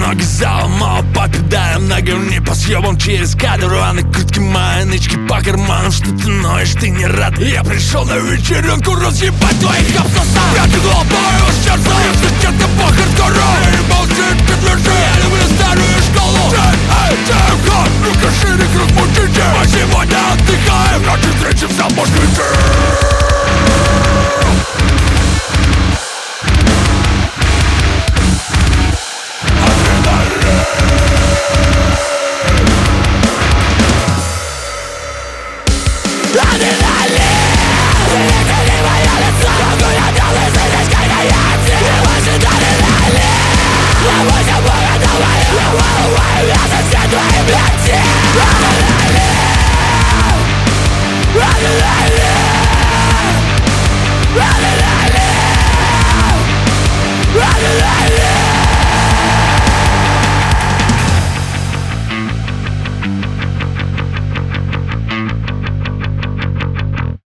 Ноги залома по педалям, на говне по съебам через кадр. Рваные куртки, мои нычки по карманам. Что ты ноешь, ты не рад? Я пришел на вечеринку разъебать твоих обсосов. Я ты глобаю, сейчас знаю, что чё-то по хардкору. Bullshit, ты